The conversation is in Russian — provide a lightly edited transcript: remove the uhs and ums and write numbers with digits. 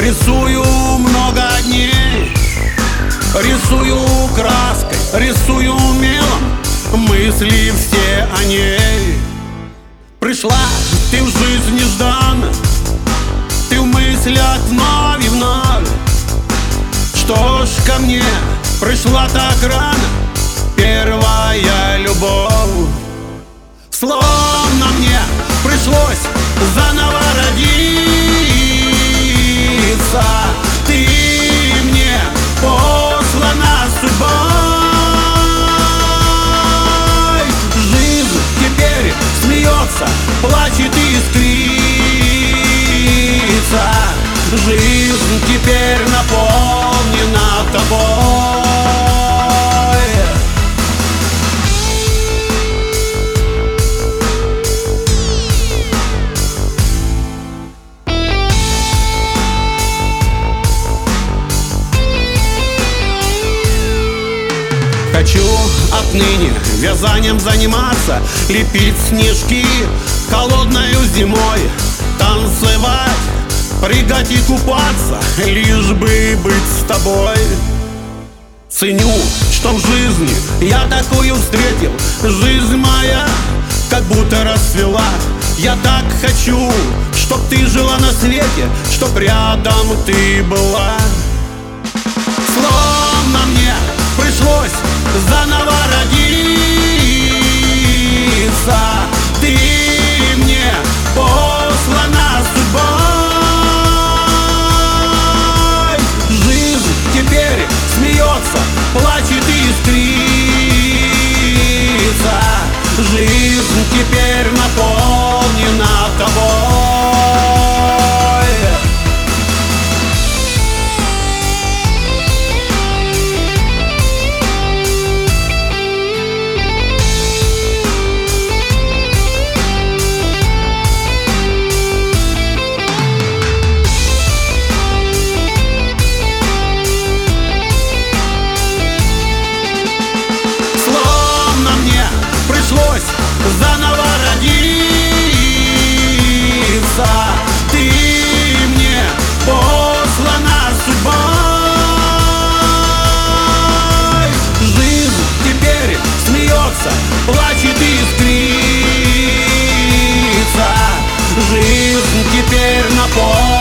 Рисую много дней, рисую краской, рисую мелом, мысли все о ней. Пришла ты в жизнь нежданно, ты в мыслях вновь и вновь. Что ж ко мне пришла так рано первая любовь? Словно мне пришлось заново родиться, ты мне послана судьбой. Жизнь теперь смеется, плачет и искрится. Жизнь теперь наполнена тобой. Хочу отныне вязанием заниматься, лепить снежки холодною зимой, танцевать, прыгать и купаться, лишь бы быть с тобой. Ценю, что в жизни я такую встретил, жизнь моя как будто расцвела. Я так хочу, чтоб ты жила на свете, чтоб рядом ты была. Словно мне пришлось заново родиться, ты мне послана судьбой. Жизнь теперь смеется, плачет и искрится. Жизнь теперь наполнена тобой. Заново родиться, ты мне послана судьбой. Жизнь теперь смеется, плачет и искрится. Жизнь теперь наполнена